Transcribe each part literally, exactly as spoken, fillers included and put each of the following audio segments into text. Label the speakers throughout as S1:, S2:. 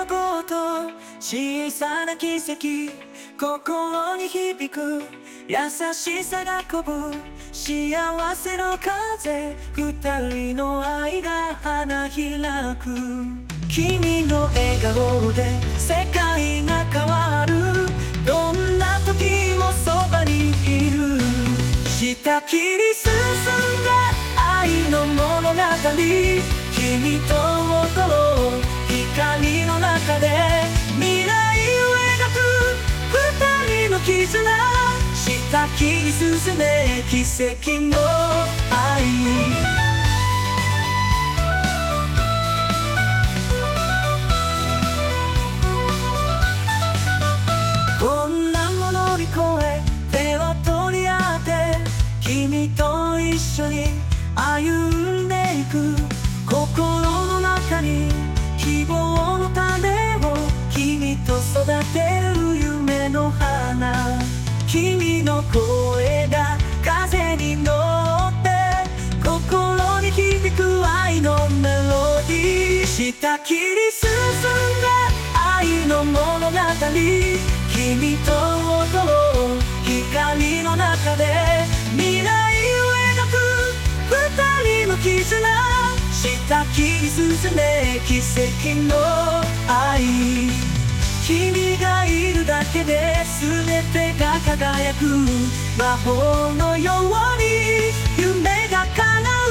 S1: ごと小さな奇跡心に響く優しさがこぶ幸せの風二人の愛が花開く君の笑顔で世界が変わるどんな時もそばにいる下切り進んだ愛の物語君と踊ろう光の中で未来を描く二人の絆下切り進め奇跡の愛困難を乗り越え手を取り合って君と一緒に歩んでいく心の中に希望の種を君と育てる夢の花君の声が風に乗って心に響く愛のメロディー下切り進んだ愛の物語君と踊ろう光の中で未来を描く二人の絆下切り進め奇跡の愛君がいるだけで全てが輝く魔法のように夢が叶う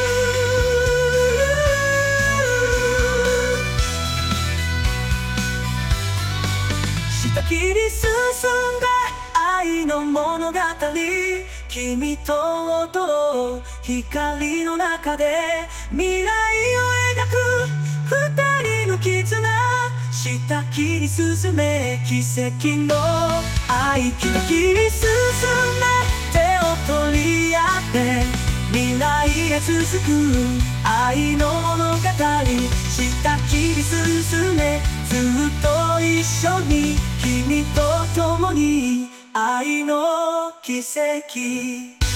S1: 下切り進んだ愛の物語君と踊ろう光の中で未来を描く二人の絆下切り進め奇跡の愛下切り進め手を取り合って未来へ続く愛の物語下切り進めずっと一緒に君と共に愛の奇跡